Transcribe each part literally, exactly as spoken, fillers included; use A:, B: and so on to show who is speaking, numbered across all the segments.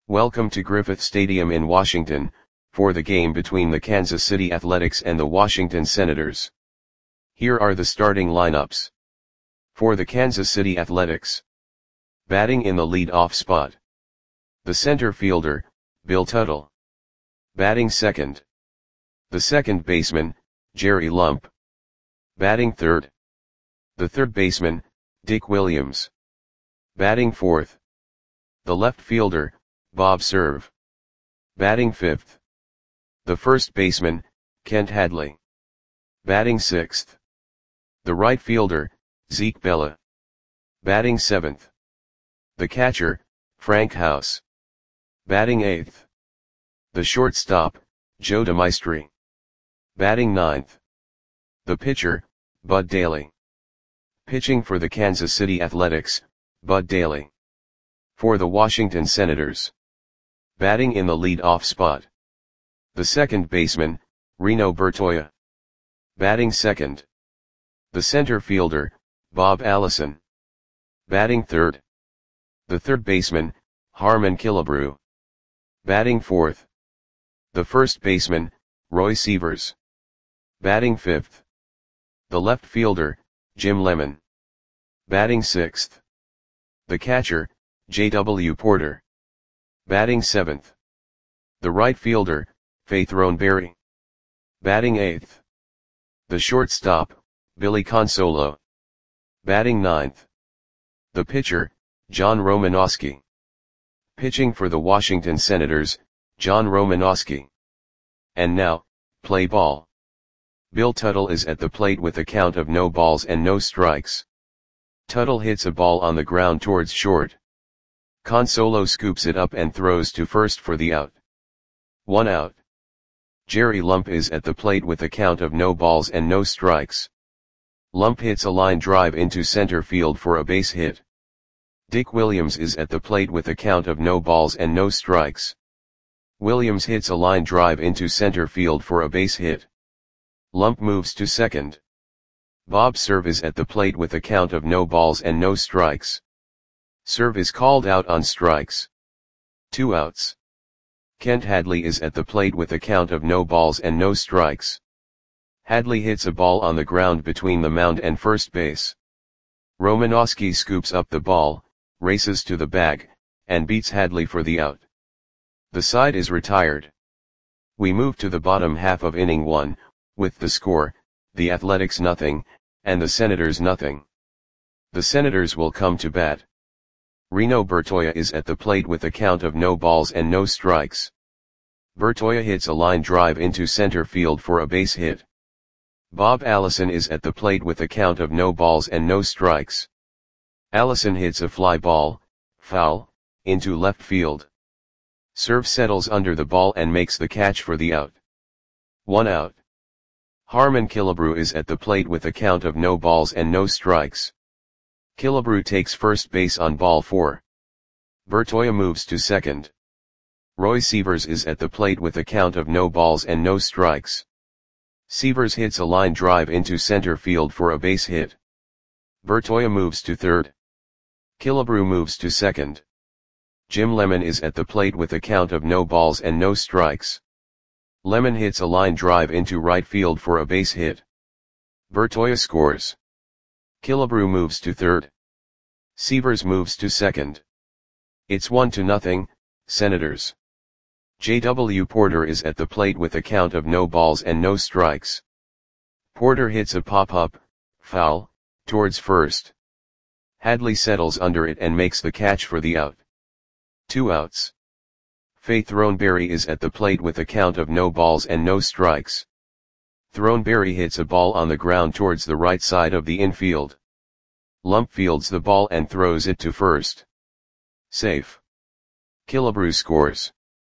A: Welcome to Griffith Stadium in Washington, for the game between the Kansas City Athletics and the Washington Senators. Here are the starting lineups. For the Kansas City Athletics. Batting in the lead-off spot. The center fielder, Bill Tuttle. Batting second. The second baseman, Jerry Lump. Batting third. The third baseman, Dick Williams. Batting fourth. The left fielder, Bob Cerv. Batting fifth. The first baseman, Kent Hadley. Batting sixth. The right fielder, Zeke Bella. Batting seventh. The catcher, Frank House. Batting eighth. The shortstop, Joe DeMaestri. Batting ninth. The pitcher, Bud Daly. Pitching for the Kansas City Athletics, Bud Daly. For the Washington Senators. Batting in the lead-off spot. The second baseman, Reno Bertoia. Batting second. The center fielder, Bob Allison. Batting third. The third baseman, Harmon Killebrew. Batting fourth. The first baseman, Roy Sievers. Batting fifth. The left fielder, Jim Lemon. Batting sixth. The catcher, J W Porter. Batting seventh. The right fielder, Faith Roneberry. Batting eighth. The shortstop, Billy Consolo. Batting ninth. The pitcher, John Romanowski. Pitching for the Washington Senators, John Romanowski. And now, play ball. Bill Tuttle is at the plate with a count of no balls and no strikes. Tuttle hits a ball on the ground towards short. Consolo scoops it up and throws to first for the out. One out. Jerry Lump is at the plate with a count of no balls and no strikes. Lump hits a line drive into center field for a base hit. Dick Williams is at the plate with a count of no balls and no strikes. Williams hits a line drive into center field for a base hit. Lump moves to second. Bob Cerv is at the plate with a count of no balls and no strikes. Cerv is called out on strikes. Two outs. Kent Hadley is at the plate with a count of no balls and no strikes. Hadley hits a ball on the ground between the mound and first base. Romanowski scoops up the ball, races to the bag, and beats Hadley for the out. The side is retired. We move to the bottom half of inning one, with the score, the Athletics nothing, and the Senators nothing. The Senators will come to bat. Reno Bertoia is at the plate with a count of no balls and no strikes. Bertoia hits a line drive into center field for a base hit. Bob Allison is at the plate with a count of no balls and no strikes. Allison hits a fly ball, foul, into left field. Cerv settles under the ball and makes the catch for the out. One out. Harmon Killebrew is at the plate with a count of no balls and no strikes. Killebrew takes first base on ball four. Bertoia moves to second. Roy Sievers is at the plate with a count of no balls and no strikes. Sievers hits a line drive into center field for a base hit. Bertoia moves to third. Killebrew moves to second. Jim Lemon is at the plate with a count of no balls and no strikes. Lemon hits a line drive into right field for a base hit. Bertoia scores. Killebrew moves to third. Sievers moves to second. It's one to nothing, Senators. J W Porter is at the plate with a count of no balls and no strikes. Porter hits a pop-up, foul, towards first. Hadley settles under it and makes the catch for the out. Two outs. Faith Roneberry is at the plate with a count of no balls and no strikes. Throneberry hits a ball on the ground towards the right side of the infield. Lump fields the ball and throws it to first. Safe. Killebrew scores.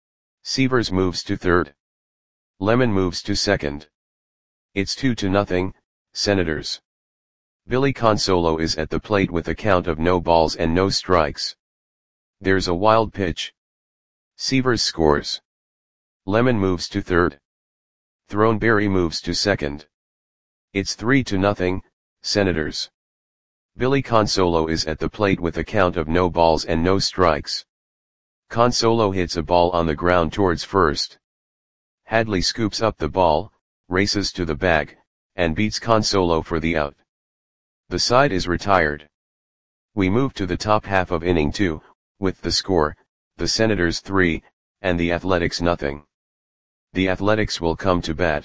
A: Sievers moves to third. Lemon moves to second. It's two to nothing, Senators. Billy Consolo is at the plate with a count of no balls and no strikes. There's a wild pitch. Sievers scores. Lemon moves to third. Throneberry moves to second. It's three to nothing, Senators. Billy Consolo is at the plate with a count of no balls and no strikes. Consolo hits a ball on the ground towards first. Hadley scoops up the ball, races to the bag, and beats Consolo for the out. The side is retired. We move to the top half of inning two, with the score, the Senators three, and the Athletics nothing. The Athletics will come to bat.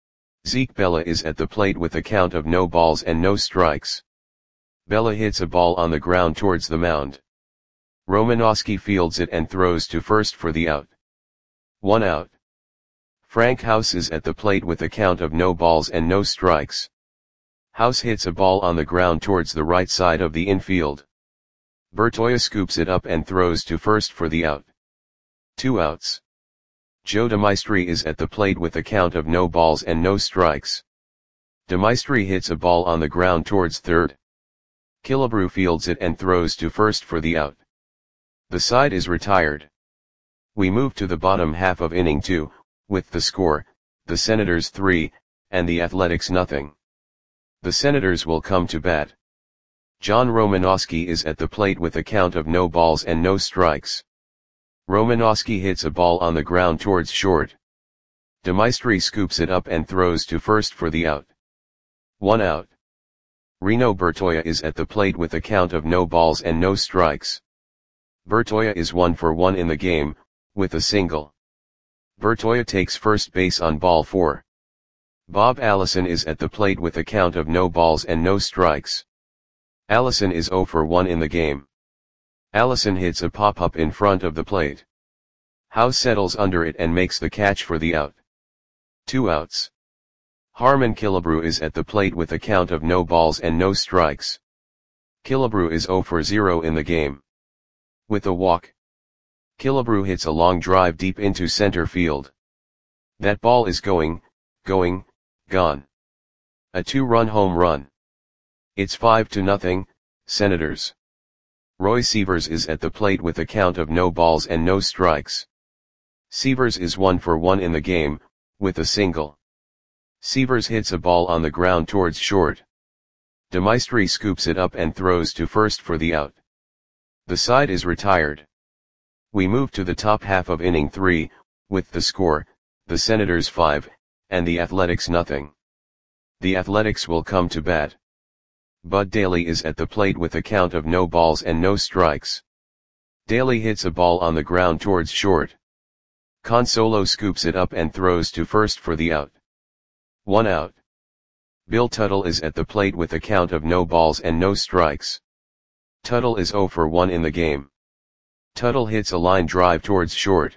A: Zeke Bella is at the plate with a count of no balls and no strikes. Bella hits a ball on the ground towards the mound. Romanowski fields it and throws to first for the out. One out. Frank House is at the plate with a count of no balls and no strikes. House hits a ball on the ground towards the right side of the infield. Bertoia scoops it up and throws to first for the out. Two outs. Joe DeMaestri is at the plate with a count of no balls and no strikes. DeMaestri hits a ball on the ground towards third. Killebrew fields it and throws to first for the out. The side is retired. We move to the bottom half of inning two, with the score, the Senators three, and the Athletics nothing. The Senators will come to bat. John Romanowski is at the plate with a count of no balls and no strikes. Romanowski hits a ball on the ground towards short. DeMaestri scoops it up and throws to first for the out. One out. Reno Bertoia is at the plate with a count of no balls and no strikes. Bertoia is one for one in the game, with a single. Bertoia takes first base on ball four. Bob Allison is at the plate with a count of no balls and no strikes. Allison is zero for one in the game. Allison hits a pop-up in front of the plate. House settles under it and makes the catch for the out. Two outs. Harmon Killebrew is at the plate with a count of no balls and no strikes. Killebrew is zero for zero in the game. With a walk. Killebrew hits a long drive deep into center field. That ball is going, going, gone. A two-run home run. It's five to nothing, Senators. Roy Sievers is at the plate with a count of no balls and no strikes. Sievers is one for one in the game, with a single. Sievers hits a ball on the ground towards short. DeMaestri scoops it up and throws to first for the out. The side is retired. We move to the top half of inning three, with the score, the Senators five, and the Athletics nothing. The Athletics will come to bat. Bud Daly is at the plate with a count of no balls and no strikes. Daly hits a ball on the ground towards short. Consolo scoops it up and throws to first for the out. One out. Bill Tuttle is at the plate with a count of no balls and no strikes. Tuttle is zero for one in the game. Tuttle hits a line drive towards short.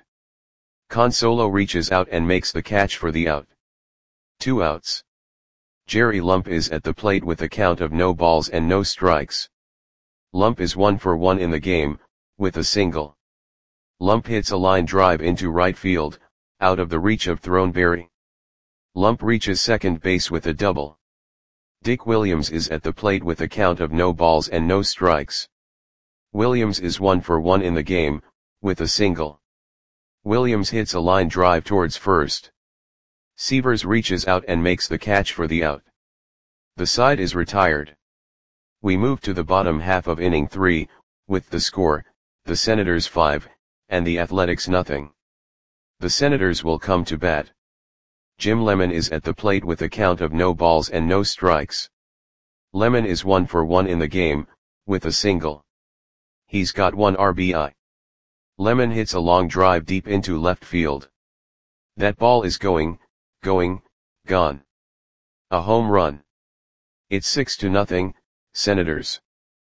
A: Consolo reaches out and makes the catch for the out. Two outs. Jerry Lump is at the plate with a count of no balls and no strikes. Lump is one for one in the game, with a single. Lump hits a line drive into right field, out of the reach of Throneberry. Lump reaches second base with a double. Dick Williams is at the plate with a count of no balls and no strikes. Williams is one for one in the game, with a single. Williams hits a line drive towards first. Sievers reaches out and makes the catch for the out. The side is retired. We move to the bottom half of inning three, with the score, the Senators five, and the Athletics nothing. The Senators will come to bat. Jim Lemon is at the plate with a count of no balls and no strikes. Lemon is one for one in the game, with a single. He's got one R B I. Lemon hits a long drive deep into left field. That ball is going, going, gone. A home run. It's six to nothing, Senators.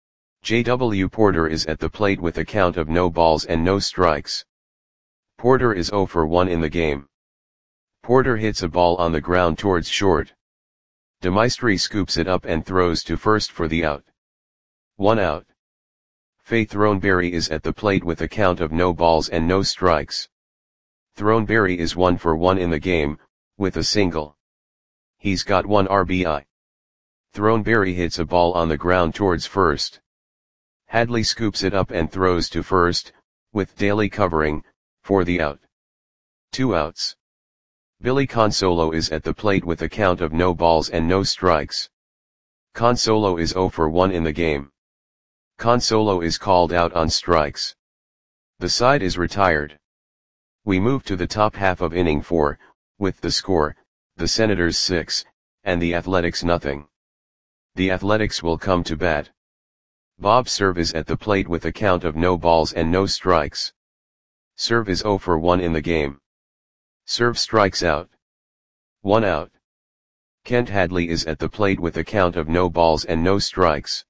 A: J W Porter is at the plate with a count of no balls and no strikes. Porter is zero for one in the game. Porter hits a ball on the ground towards short. DeMaestri scoops it up and throws to first for the out. One out. Faye Throneberry is at the plate with a count of no balls and no strikes. Throneberry is one for one in the game, with a single. He's got one R B I. Throneberry hits a ball on the ground towards first. Hadley scoops it up and throws to first, with Daly covering, for the out. Two outs. Billy Consolo is at the plate with a count of no balls and no strikes. Consolo is zero for one in the game. Consolo is called out on strikes. The side is retired. We move to the top half of inning four, with the score, the Senators six, and the Athletics nothing. The Athletics will come to bat. Bob Serve is at the plate with a count of no balls and no strikes. Serve is oh for one in the game. Serve strikes out. One out. Kent Hadley is at the plate with a count of no balls and no strikes.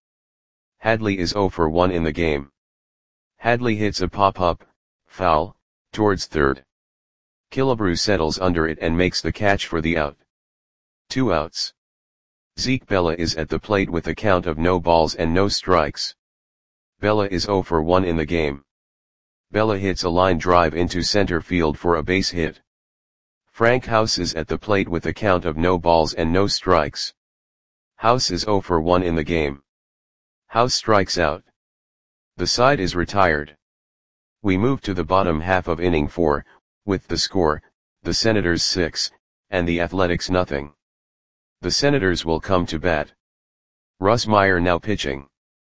A: Hadley is oh for one in the game. Hadley hits a pop-up, foul, towards third. Killebrew settles under it and makes the catch for the out. Two outs. Zeke Bella is at the plate with a count of no balls and no strikes. Bella is oh for one in the game. Bella hits a line drive into center field for a base hit. Frank House is at the plate with a count of no balls and no strikes. House is oh for one in the game. House strikes out. The side is retired. We move to the bottom half of inning four, with the score, the Senators six, and the Athletics nothing. The Senators will come to bat. Russ Meyer now pitching.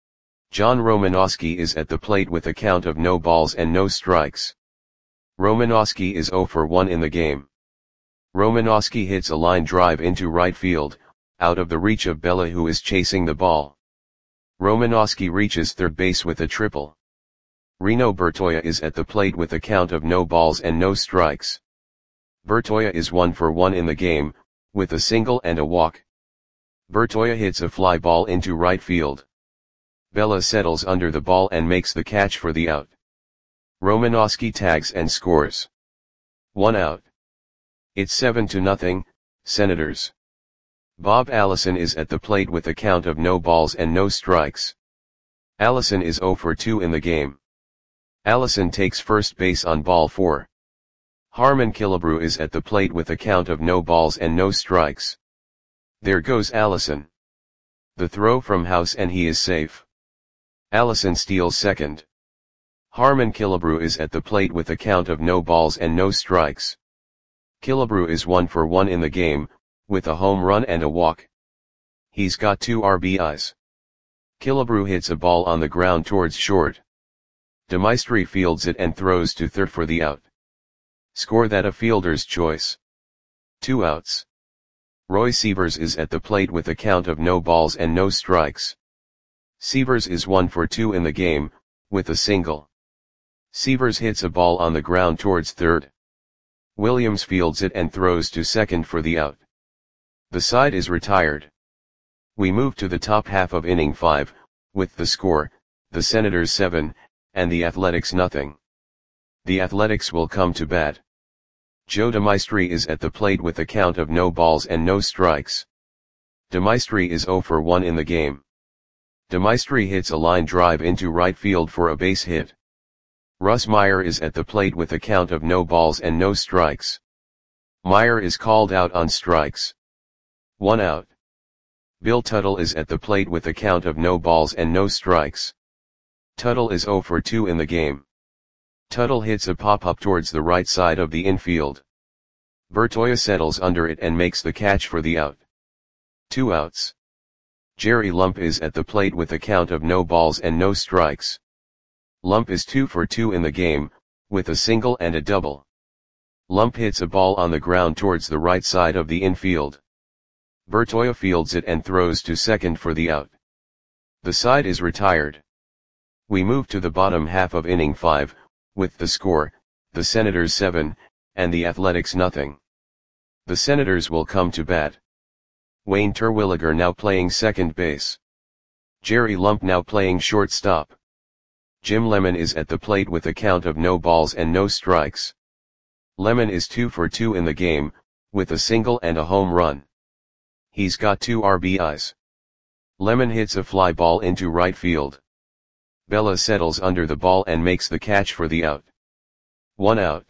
A: John Romanowski is at the plate with a count of no balls and no strikes. Romanowski is oh for one in the game. Romanowski hits a line drive into right field, out of the reach of Bella who is chasing the ball. Romanowski reaches third base with a triple. Reno Bertoia is at the plate with a count of no balls and no strikes. Bertoia is one for one in the game, with a single and a walk. Bertoia hits a fly ball into right field. Bella settles under the ball and makes the catch for the out. Romanowski tags and scores. One out. It's seven to nothing, Senators. Bob Allison is at the plate with a count of no balls and no strikes. Allison is oh for two in the game. Allison takes first base on ball four. Harmon Killebrew is at the plate with a count of no balls and no strikes. There goes Allison. The throw from House and he is safe. Allison steals second. Harmon Killebrew is at the plate with a count of no balls and no strikes. Killebrew is one for one in the game, with a home run and a walk. He's got two R B Is. Killebrew hits a ball on the ground towards short. DeMaestri fields it and throws to third for the out. Score that a fielder's choice. Two outs. Roy Sievers is at the plate with a count of no balls and no strikes. Sievers is one for two in the game, with a single. Sievers hits a ball on the ground towards third. Williams fields it and throws to second for the out. The side is retired. We move to the top half of inning five, with the score, the Senators seven, and the Athletics nothing. The Athletics will come to bat. Joe DeMaestri is at the plate with a count of no balls and no strikes. DeMaestri is oh for one in the game. DeMaestri hits a line drive into right field for a base hit. Russ Meyer is at the plate with a count of no balls and no strikes. Meyer is called out on strikes. One out. Bill Tuttle is at the plate with a count of no balls and no strikes. Tuttle is oh for two in the game. Tuttle hits a pop-up towards the right side of the infield. Bertoia settles under it and makes the catch for the out. Two outs. Jerry Lump is at the plate with a count of no balls and no strikes. Lump is two for two in the game, with a single and a double. Lump hits a ball on the ground towards the right side of the infield. Bertoia fields it and throws to second for the out. The side is retired. We move to the bottom half of inning five, with the score, the Senators seven, and the Athletics nothing. The Senators will come to bat. Wayne Terwilliger now playing second base. Jerry Lump now playing shortstop. Jim Lemon is at the plate with a count of no balls and no strikes. Lemon is two for two in the game, with a single and a home run. He's got two R B Is. Lemon hits a fly ball into right field. Bella settles under the ball and makes the catch for the out. One out.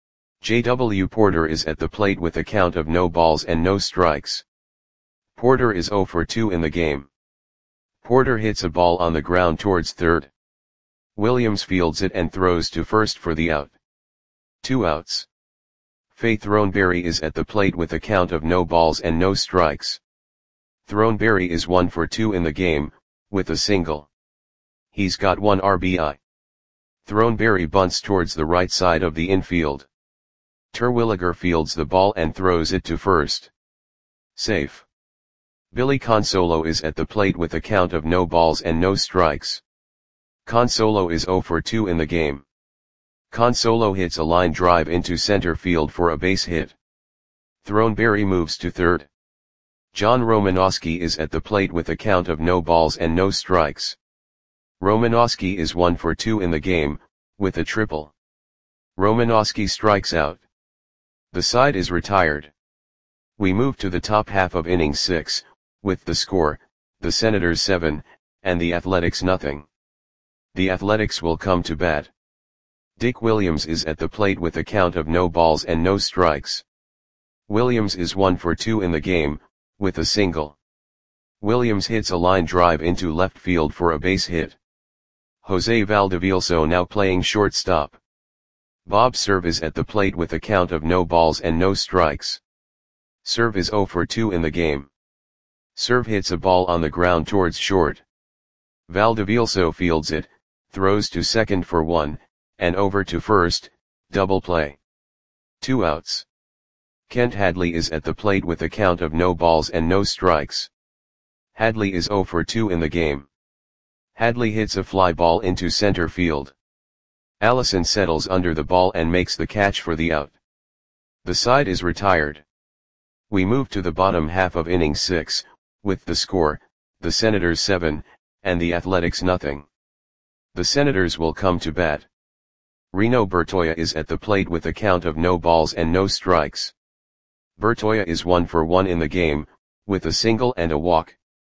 A: J W Porter is at the plate with a count of no balls and no strikes. Porter is oh for two in the game. Porter hits a ball on the ground towards third. Williams fields it and throws to first for the out. Two outs. Faye Throneberry is at the plate with a count of no balls and no strikes. Throneberry is one for two in the game, with a single. He's got one R B I. Throneberry bunts towards the right side of the infield. Terwilliger fields the ball and throws it to first. Safe. Billy Consolo is at the plate with a count of no balls and no strikes. Consolo is zero for two in the game. Consolo hits a line drive into center field for a base hit. Throneberry moves to third. John Romanowski is at the plate with a count of no balls and no strikes. Romanowski is one for two in the game, with a triple. Romanowski strikes out. The side is retired. We move to the top half of inning six, with the score, the Senators seven, and the Athletics nothing. The Athletics will come to bat. Dick Williams is at the plate with a count of no balls and no strikes. Williams is one for two in the game, with a single. Williams hits a line drive into left field for a base hit. Jose Valdevielso now playing shortstop. Bob Cerv is at the plate with a count of no balls and no strikes. Cerv is zero for two in the game. Cerv hits a ball on the ground towards short. Valdevielso fields it, throws to second for one, and over to first, double play. Two outs. Kent Hadley is at the plate with a count of no balls and no strikes. Hadley is zero for two in the game. Hadley hits a fly ball into center field. Allison settles under the ball and makes the catch for the out. The side is retired. We move to the bottom half of inning six, with the score, the Senators seven, and the Athletics nothing. The Senators will come to bat. Reno Bertoia is at the plate with a count of no balls and no strikes. Bertoia is one for one in the game, with a single and a walk.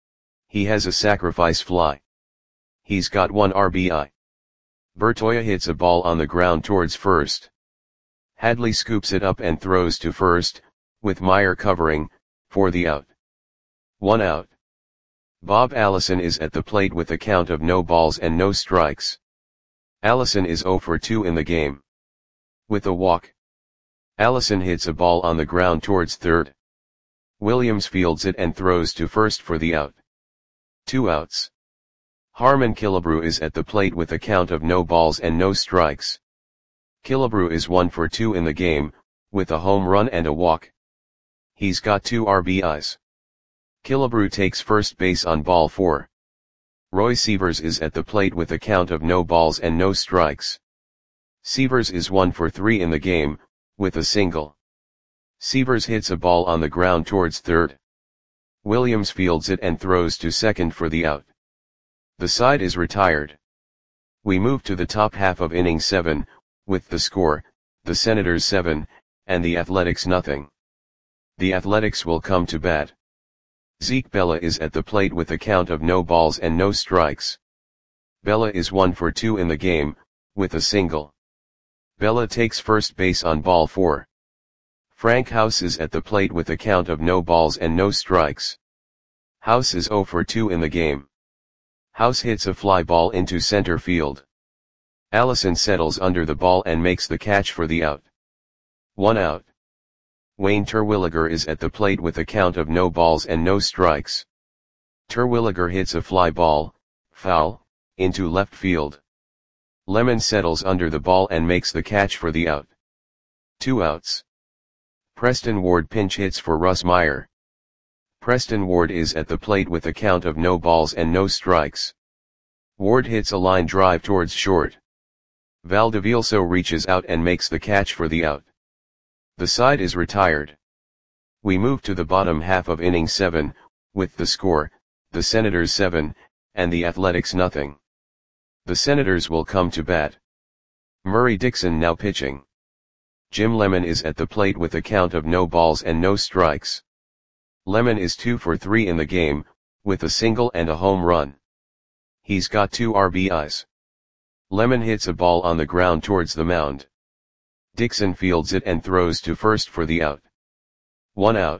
A: He has a sacrifice fly. He's got one R B I. Bertoia hits a ball on the ground towards first. Hadley scoops it up and throws to first, with Meyer covering, for the out. One out. Bob Allison is at the plate with a count of no balls and no strikes. Allison is zero for two in the game. With a walk. Allison hits a ball on the ground towards third. Williams fields it and throws to first for the out. Two outs. Harmon Killebrew is at the plate with a count of no balls and no strikes. Killebrew is one for two in the game, with a home run and a walk. He's got two R B Is. Killebrew takes first base on ball four. Roy Sievers is at the plate with a count of no balls and no strikes. Sievers is one for three in the game, with a single. Sievers hits a ball on the ground towards third. Williams fields it and throws to second for the out. The side is retired. We move to the top half of inning seven, with the score, the Senators seven, and the Athletics nothing. The Athletics will come to bat. Zeke Bella is at the plate with a count of no balls and no strikes. Bella is one for two in the game, with a single. Bella takes first base on ball four. Frank House is at the plate with a count of no balls and no strikes. House is zero for two in the game. House hits a fly ball into center field. Allison settles under the ball and makes the catch for the out. One out. Wayne Terwilliger is at the plate with a count of no balls and no strikes. Terwilliger hits a fly ball, foul, into left field. Lemon settles under the ball and makes the catch for the out. Two outs. Preston Ward pinch hits for Russ Meyer. Preston Ward is at the plate with a count of no balls and no strikes. Ward hits a line drive towards short. Valdevielso reaches out and makes the catch for the out. The side is retired. We move to the bottom half of inning seven, with the score, the Senators seven, and the Athletics nothing. The Senators will come to bat. Murray Dixon now pitching. Jim Lemon is at the plate with a count of no balls and no strikes. Lemon is two for three in the game, with a single and a home run. He's got two R B Is. Lemon hits a ball on the ground towards the mound. Dixon fields it and throws to first for the out. One out.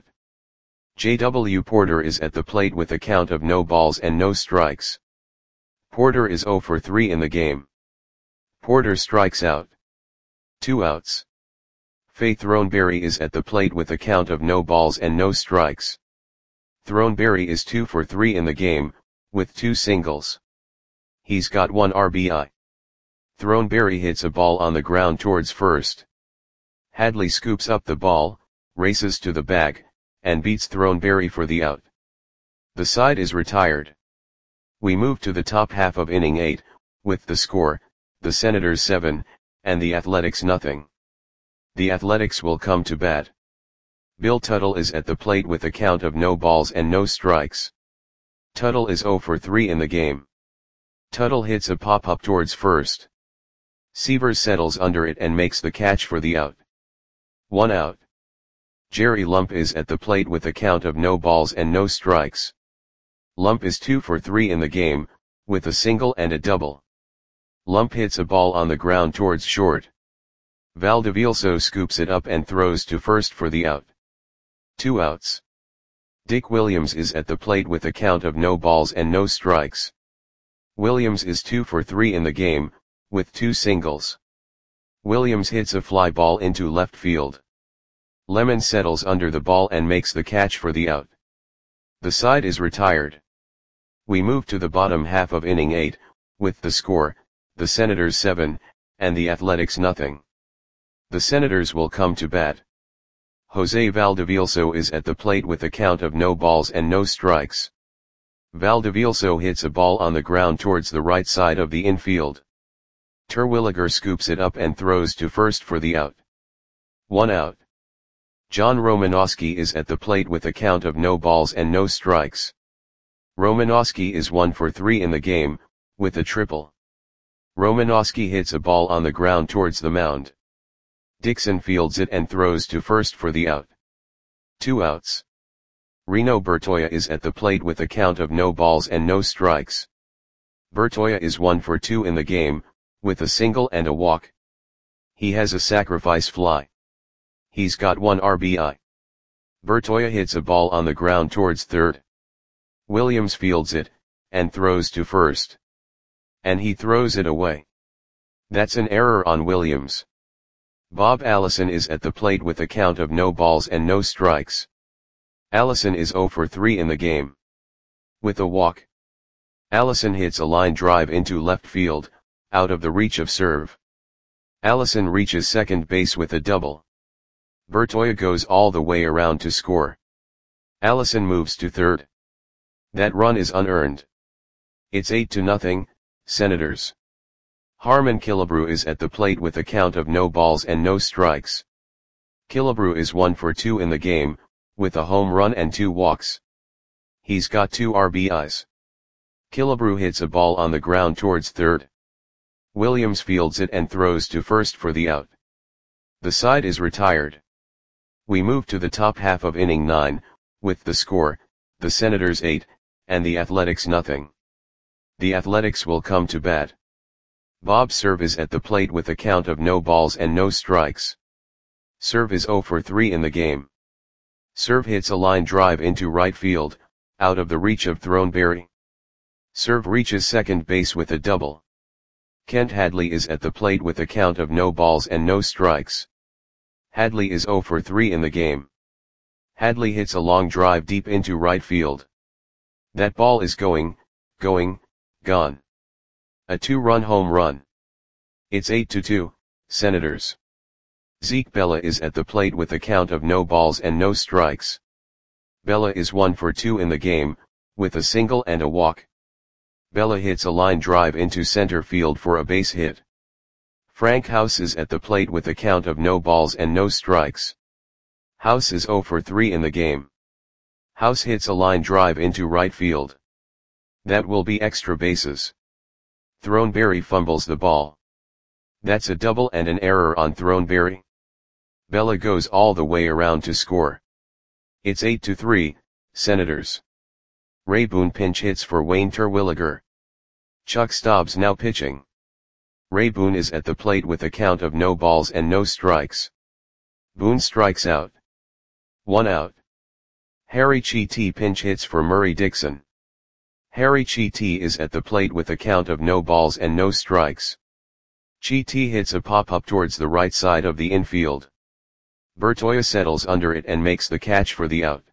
A: J W Porter is at the plate with a count of no balls and no strikes. Porter is zero for three in the game. Porter strikes out. Two outs. Faye Throneberry is at the plate with a count of no balls and no strikes. Throneberry is two for three in the game, with two singles. He's got one R B I. Throneberry hits a ball on the ground towards first. Hadley scoops up the ball, races to the bag, and beats Throneberry for the out. The side is retired. We move to the top half of inning eight, with the score, the Senators seven, and the Athletics nothing. The Athletics will come to bat. Bill Tuttle is at the plate with a count of no balls and no strikes. Tuttle is oh for three in the game. Tuttle hits a pop-up towards first. Seavers settles under it and makes the catch for the out. One out. Jerry Lump is at the plate with a count of no balls and no strikes. Lump is two for three in the game, with a single and a double. Lump hits a ball on the ground towards short. Valdivielso scoops it up and throws to first for the out. Two outs. Dick Williams is at the plate with a count of no balls and no strikes. Williams is two for three in the game, with two singles. Williams hits a fly ball into left field. Lemon settles under the ball and makes the catch for the out. The side is retired. We move to the bottom half of inning eight, with the score, the Senators seven, and the Athletics nothing. The Senators will come to bat. Jose Valdivielso is at the plate with a count of no balls and no strikes. Valdivielso hits a ball on the ground towards the right side of the infield. Terwilliger scoops it up and throws to first for the out. One out. John Romanowski is at the plate with a count of no balls and no strikes. Romanowski is one for three in the game, with a triple. Romanowski hits a ball on the ground towards the mound. Dixon fields it and throws to first for the out. Two outs. Reno Bertoia is at the plate with a count of no balls and no strikes. Bertoia is one for two in the game, with a single and a walk. He has a sacrifice fly. He's got one R B I. Bertoia hits a ball on the ground towards third. Williams fields it, and throws to first. And he throws it away. That's an error on Williams. Bob Allison is at the plate with a count of no balls and no strikes. Allison is oh for three in the game. With a walk. Allison hits a line drive into left field, out of the reach of serve. Allison reaches second base with a double. Bertoia goes all the way around to score. Allison moves to third. That run is unearned. It's eight to nothing, Senators. Harmon Killebrew is at the plate with a count of no balls and no strikes. Killebrew is one for two in the game, with a home run and two walks. He's got two R B Is. Killebrew hits a ball on the ground towards third. Williams fields it and throws to first for the out. The side is retired. We move to the top half of inning nine, with the score, the Senators eight, and the Athletics nothing. The Athletics will come to bat. Bob Cerv is at the plate with a count of no balls and no strikes. Cerv is oh for three in the game. Cerv hits a line drive into right field, out of the reach of Throneberry. Cerv reaches second base with a double. Kent Hadley is at the plate with a count of no balls and no strikes. Hadley is oh for three in the game. Hadley hits a long drive deep into right field. That ball is going, going, gone. A two-run home run. It's eight to two, Senators. Zeke Bella is at the plate with a count of no balls and no strikes. Bella is one for two in the game, with a single and a walk. Bella hits a line drive into center field for a base hit. Frank House is at the plate with a count of no balls and no strikes. House is oh for three in the game. House hits a line drive into right field. That will be extra bases. Throneberry fumbles the ball. That's a double and an error on Throneberry. Bella goes all the way around to score. It's eight to three, Senators. Ray Boone pinch hits for Wayne Terwilliger. Chuck Stobbs now pitching. Ray Boone is at the plate with a count of no balls and no strikes. Boone strikes out. One out. Harry Cheete pinch hits for Murray Dixon. Harry Cheete is at the plate with a count of no balls and no strikes. Cheete hits a pop-up towards the right side of the infield. Bertoia settles under it and makes the catch for the out.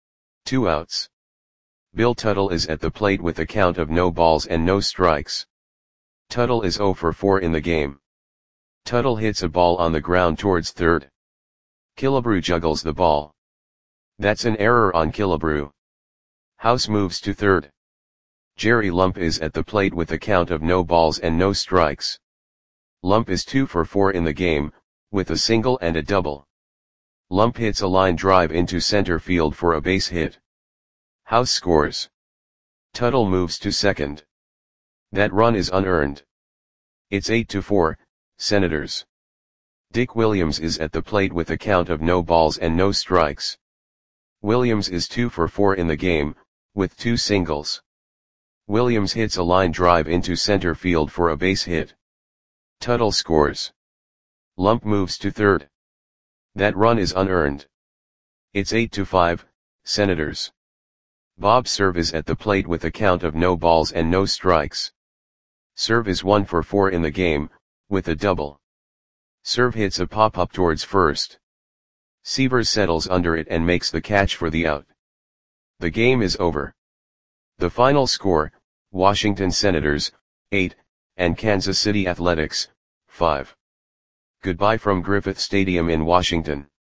A: Two outs. Bill Tuttle is at the plate with a count of no balls and no strikes. Tuttle is zero for four in the game. Tuttle hits a ball on the ground towards third. Killebrew juggles the ball. That's an error on Killebrew. House moves to third. Jerry Lump is at the plate with a count of no balls and no strikes. Lump is two for four in the game, with a single and a double. Lump hits a line drive into center field for a base hit. House scores. Tuttle moves to second. That run is unearned. It's eight to four, Senators. Dick Williams is at the plate with a count of no balls and no strikes. Williams is two for four in the game, with two singles. Williams hits a line drive into center field for a base hit. Tuttle scores. Lump moves to third. That run is unearned. It's eight to five, Senators. Bob Cerv is at the plate with a count of no balls and no strikes. Cerv is one for four in the game, with a double. Cerv hits a pop-up towards first. Severs settles under it and makes the catch for the out. The game is over. The final score, Washington Senators, eight, and Kansas City Athletics, five. Goodbye from Griffith Stadium in Washington.